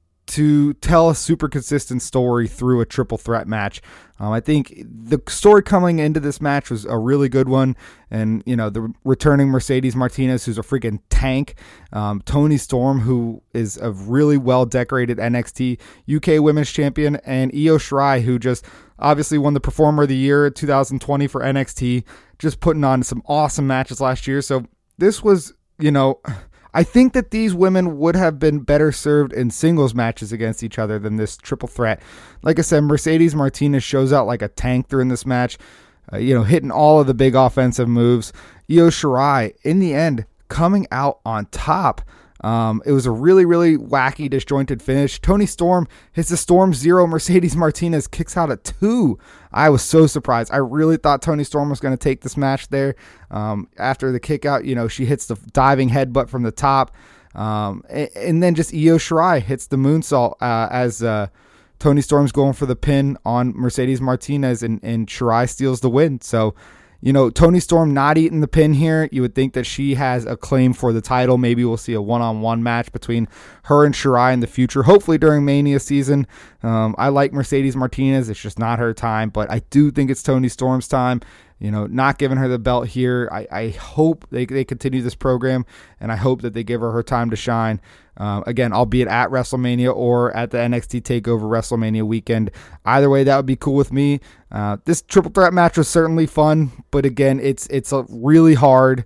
to tell a super consistent story through a triple threat match. Um, I think the story coming into this match was a really good one. And, you know, the returning Mercedes Martinez, who's a freaking tank. Um, Toni Storm, who is a really well-decorated N X T U K Women's Champion. And Io Shirai, who just obviously won the Performer of the Year two thousand twenty for N X T. Just putting on some awesome matches last year. So this was, you know... I think that these women would have been better served in singles matches against each other than this triple threat. Like I said, Mercedes Martinez shows out like a tank during this match, uh, you know, hitting all of the big offensive moves. Io Shirai, in the end, coming out on top. Um, it was a really, really wacky, disjointed finish. Toni Storm hits the Storm Zero. Mercedes Martinez kicks out at two. I was so surprised. I really thought Toni Storm was going to take this match there. Um, after the kick out, you know, she hits the diving headbutt from the top. Um, and, and then just Io Shirai hits the moonsault uh, as uh, Toni Storm's going for the pin on Mercedes Martinez, and, and Shirai steals the win. So, you know, Toni Storm not eating the pin here. You would think that she has a claim for the title. Maybe we'll see a one-on-one match between her and Shirai in the future, hopefully during Mania season. Um, I like Mercedes Martinez. It's just not her time, but I do think it's Toni Storm's time. You know, not giving her the belt here. I, I hope they, they continue this program, and I hope that they give her her time to shine. Uh, again, albeit at WrestleMania or at the N X T TakeOver WrestleMania weekend. Either way, that would be cool with me. Uh, this triple threat match was certainly fun, but again, it's it's a really hard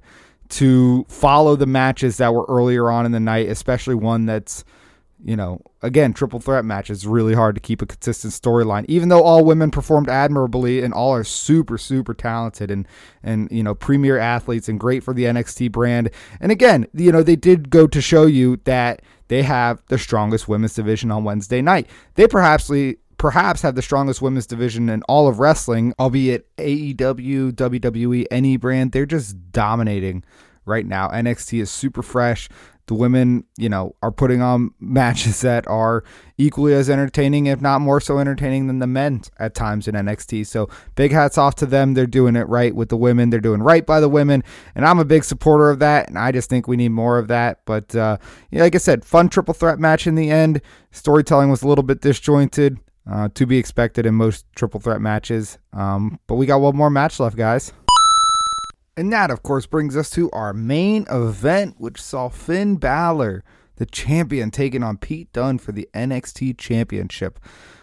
to follow the matches that were earlier on in the night, especially one that's, you know, again, triple threat match is really hard to keep a consistent storyline, even though all women performed admirably and all are super, super talented and, and, you know, premier athletes and great for the N X T brand. And again, you know, they did go to show you that they have the strongest women's division on Wednesday night. They perhaps, perhaps have the strongest women's division in all of wrestling, albeit A E W, W W E, any brand. They're just dominating right now. N X T is super fresh. The women, you know, are putting on matches that are equally as entertaining, if not more so entertaining than the men at times in N X T. So big hats off to them. They're doing it right with the women. They're doing right by the women. And I'm a big supporter of that. And I just think we need more of that. But uh, yeah, like I said, fun triple threat match in the end. Storytelling was a little bit disjointed, uh, to be expected in most triple threat matches. Um, but we got one more match left, guys. And that, of course, brings us to our main event, which saw Finn Balor, the champion, taking on Pete Dunne for the N X T Championship.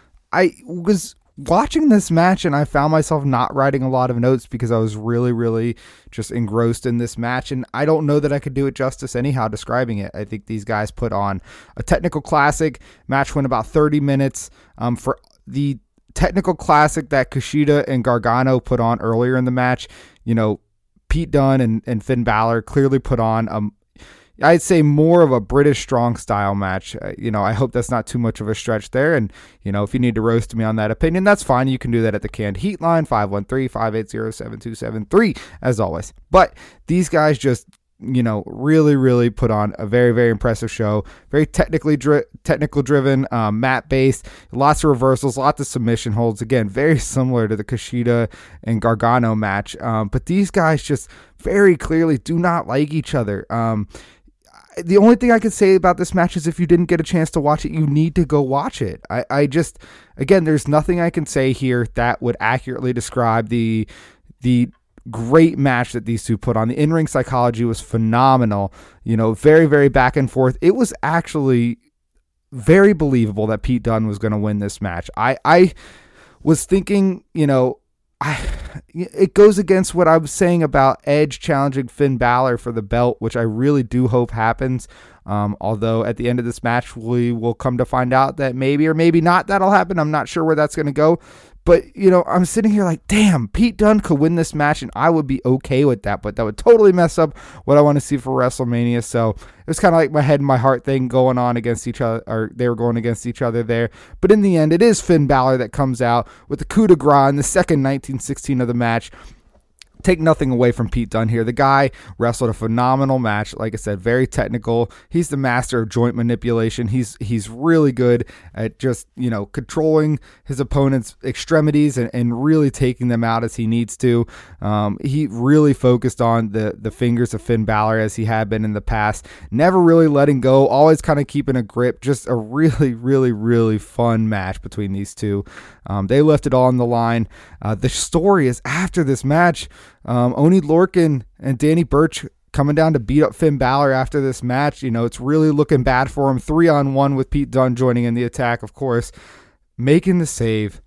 I was watching this match and I found myself not writing a lot of notes because I was really, really just engrossed in this match. And I don't know that I could do it justice anyhow describing it. I think these guys put on a technical classic. Match went about thirty minutes. Um, for the technical classic that Kushida and Gargano put on earlier in the match, you know, Pete Dunne and, and Finn Balor clearly put on, um, I'd say, more of a British strong style match. Uh, you know, I hope that's not too much of a stretch there. And, you know, if you need to roast me on that opinion, that's fine. You can do that at the Canned Heat line, five one three, five eight zero, seven two seven three, as always. But these guys just, you know, really, really put on a very, very impressive show. Very technically dri- technical driven, um, mat based, lots of reversals, lots of submission holds. Again, very similar to the Kushida and Gargano match. Um, but these guys just very clearly do not like each other. Um, the only thing I could say about this match is if you didn't get a chance to watch it, you need to go watch it. I, I just, again, there's nothing I can say here that would accurately describe the, the, great match that these two put on. The in-ring psychology was phenomenal. You know, very, very back and forth. It was actually very believable that Pete Dunne was going to win this match. I, I was thinking, you know, I, it goes against what I was saying about Edge challenging Finn Balor for the belt, which I really do hope happens. Um, although at the end of this match, we will come to find out that maybe or maybe not that'll happen. I'm not sure where that's going to go. But, you know, I'm sitting here like, damn, Pete Dunne could win this match, and I would be okay with that. But that would totally mess up what I want to see for WrestleMania. So it was kind of like my head and my heart thing going on against each other, or they were going against each other there. But in the end, it is Finn Balor that comes out with the coup de grace in the second nineteen sixteen of the match. take nothing away from Pete Dunne here. The guy wrestled a phenomenal match. Like I said, very technical. He's the master of joint manipulation. He's he's really good at just, you know, controlling his opponent's extremities and, and really taking them out as he needs to. Um, he really focused on the, the fingers of Finn Balor as he had been in the past. Never really letting go. Always kind of keeping a grip. Just a really, really, really fun match between these two. Um, they left it all on the line. Uh, the story is after this match, Um, Oney Lorcan and Danny Burch coming down to beat up Finn Balor after this match. You know, it's really looking bad for him. Three on one with Pete Dunne joining in the attack, of course. Making the save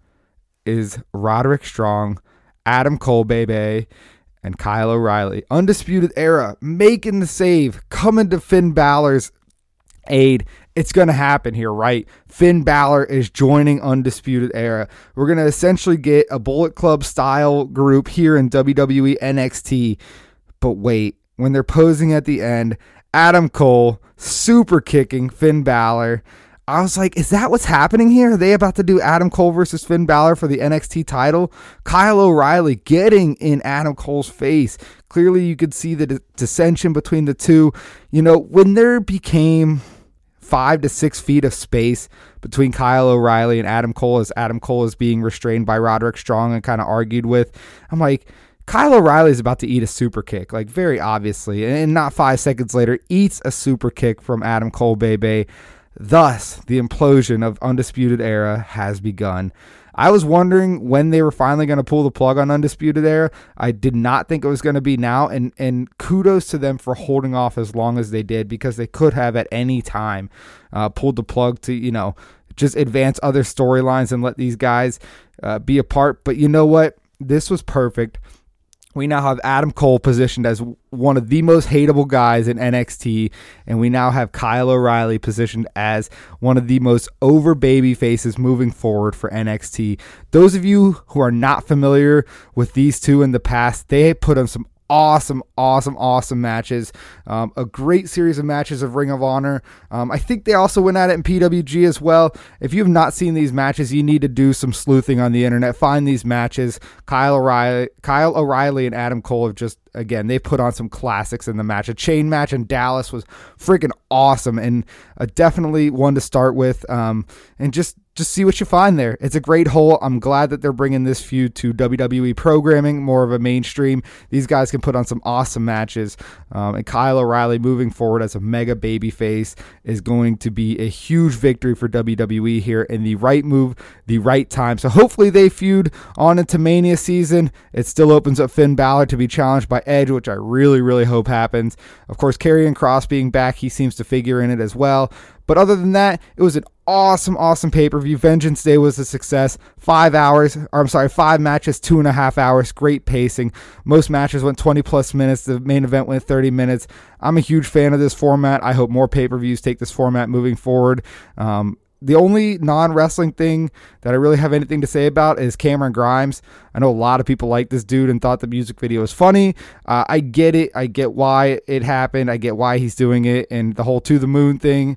is Roderick Strong, Adam Cole, baby, and Kyle O'Reilly. Undisputed Era making the save, coming to Finn Balor's aid. It's going to happen here, right? Finn Balor is joining Undisputed Era. We're going to essentially get a Bullet Club style group here in W W E N X T. But wait, when they're posing at the end, Adam Cole super kicking Finn Balor. I was like, is that what's happening here? Are they about to do Adam Cole versus Finn Balor for the N X T title? Kyle O'Reilly getting in Adam Cole's face. Clearly you could see the d- dissension between the two. You know, when there became five to six feet of space between Kyle O'Reilly and Adam Cole as Adam Cole is being restrained by Roderick Strong and kind of argued with, I'm like, Kyle O'Reilly is about to eat a super kick, like very obviously, and not five seconds later eats a super kick from Adam Cole, baby. Thus, the implosion of Undisputed Era has begun. I was wondering when they were finally going to pull the plug on Undisputed Era. I did not think it was going to be now, and and kudos to them for holding off as long as they did, because they could have at any time uh, pulled the plug to, you know, just advance other storylines and let these guys uh, be a part. But you know what? This was perfect. We now have Adam Cole positioned as one of the most hateable guys in N X T, and we now have Kyle O'Reilly positioned as one of the most over baby faces moving forward for N X T. Those of you who are not familiar with these two in the past, they put on some awesome, awesome, awesome matches. Um, a great series of matches of Ring of Honor. Um, I think they also went at it in P W G as well. If you have not seen these matches, you need to do some sleuthing on the internet. Find these matches. Kyle O'Reilly, Kyle O'Reilly and Adam Cole have just, again, they put on some classics in the match. A chain match in Dallas was freaking awesome, and uh, definitely one to start with. Um, and just Just see what you find there. It's a great whole. I'm glad that they're bringing this feud to W W E programming, more of a mainstream. These guys can put on some awesome matches. Um, and Kyle O'Reilly moving forward as a mega babyface is going to be a huge victory for W W E here, in the right move, the right time. So hopefully they feud on into Mania season. It still opens up Finn Balor to be challenged by Edge, which I really, really hope happens. Of course, Karrion Kross being back, he seems to figure in it as well. But other than that, it was an awesome, awesome pay-per-view. Vengeance Day was a success. Five hours, or I'm sorry, five matches, two and a half hours. Great pacing. Most matches went twenty plus minutes. The main event went thirty minutes. I'm a huge fan of this format. I hope more pay-per-views take this format moving forward. Um, the only non-wrestling thing that I really have anything to say about is Cameron Grimes. I know a lot of people like this dude and thought the music video was funny. Uh, I get it. I get why it happened. I get why he's doing it, and the whole To The Moon thing.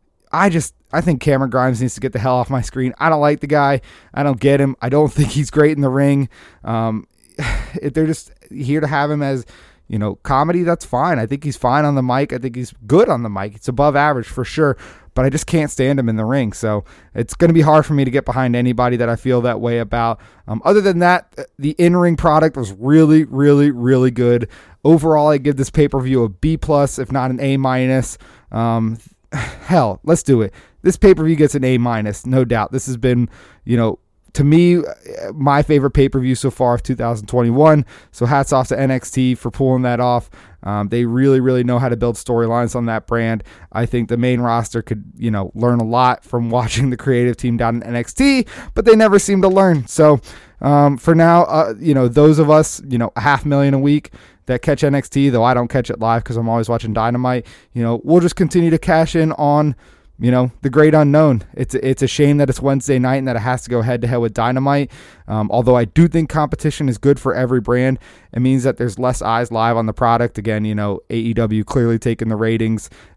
I just, I think Cameron Grimes needs to get the hell off my screen. I don't like the guy. I don't get him. I don't think he's great in the ring. Um, if they're just here to have him as, you know, comedy, that's fine. I think he's fine on the mic. I think he's good on the mic. It's above average for sure, but I just can't stand him in the ring. So it's going to be hard for me to get behind anybody that I feel that way about. Um, other than that, the in-ring product was really, really, really good. Overall, I give this pay-per-view a B plus, if not an A minus. Um, Hell, let's do it. This pay-per-view gets an A minus, no doubt. This has been, you know, to me, my favorite pay-per-view so far of two thousand twenty-one. So hats off to N X T for pulling that off. Um, they really, really know how to build storylines on that brand. I think the main roster could, you know, learn a lot from watching the creative team down in N X T, but they never seem to learn. So um, for now, uh, you know, those of us, you know, a half million a week that catch N X T, though I don't catch it live because I'm always watching Dynamite, you know, we'll just continue to cash in on, you know, the great unknown. It's it's a shame that it's Wednesday night and that it has to go head-to-head with Dynamite. Um, although I do think competition is good for every brand. It means that there's less eyes live on the product. Again, you know, A E W clearly taking the ratings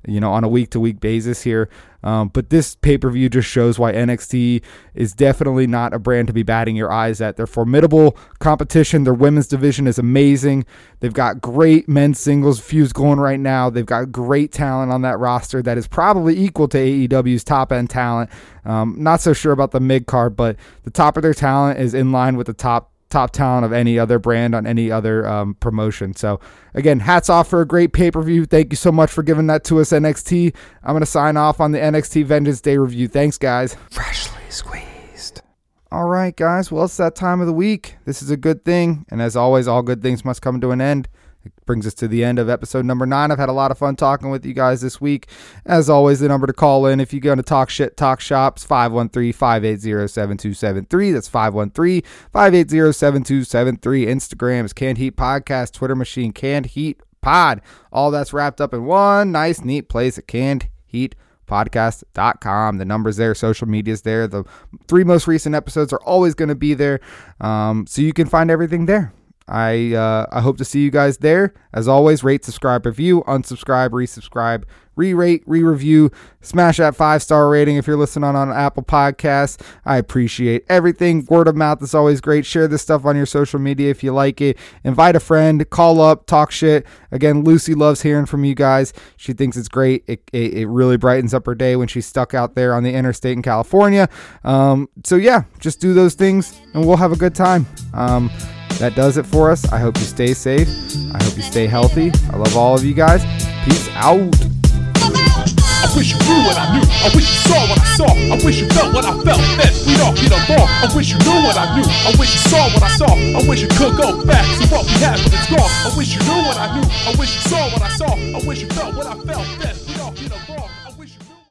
you know, on a week-to-week basis here. Um, but this pay-per-view just shows why N X T is definitely not a brand to be batting your eyes at. They're formidable competition. Their women's division is amazing. They've got great men's singles feuds going right now. They've got great talent on that roster that is probably equal to A E W's top-end talent. Um, not so sure about the mid-card, but the top of their talent is in line with the top top talent of any other brand on any other um, promotion. So again, hats off for a great pay-per-view. Thank you so much for giving that to us, N X T. I'm going to sign off on the N X T Vengeance Day review. Thanks, guys. Freshly squeezed. All right, guys. Well, it's that time of the week. This is a good thing. And as always, all good things must come to an end. It brings us to the end of episode number nine. I've had a lot of fun talking with you guys this week. As always, the number to call in if you're going to talk shit, talk shops, five one three, five eight zero, seven two seven three. That's five one three, five eight zero, seven two seven three. Instagram is Canned Heat Podcast. Twitter machine, Canned Heat Pod. All that's wrapped up in one nice, neat place at canned heat podcast dot com. The numbers there, social media's there. The three most recent episodes are always going to be there. Um, so you can find everything there. I uh, I hope to see you guys there. As always, rate, subscribe, review, unsubscribe, resubscribe, re-rate, re-review, smash that five-star rating if you're listening on, on Apple Podcasts. I appreciate everything. Word of mouth is always great. Share this stuff on your social media if you like it. Invite a friend, call up, talk shit. Again, Lucy loves hearing from you guys. She thinks it's great. It, it, it really brightens up her day when she's stuck out there on the interstate in California. Um, so yeah, just do those things and we'll have a good time. Um, That does it for us. I hope you stay safe. I hope you stay healthy. I love all of you guys. Peace out. I wish you knew what I knew. I wish you saw what I saw. I wish you felt what I felt. Then we'd all get along. I wish you knew what I knew. I wish you saw what I saw. I wish you could go back to what we had, but it's gone. I wish you knew what I knew. I wish you saw what I saw. I wish you felt what I felt. Then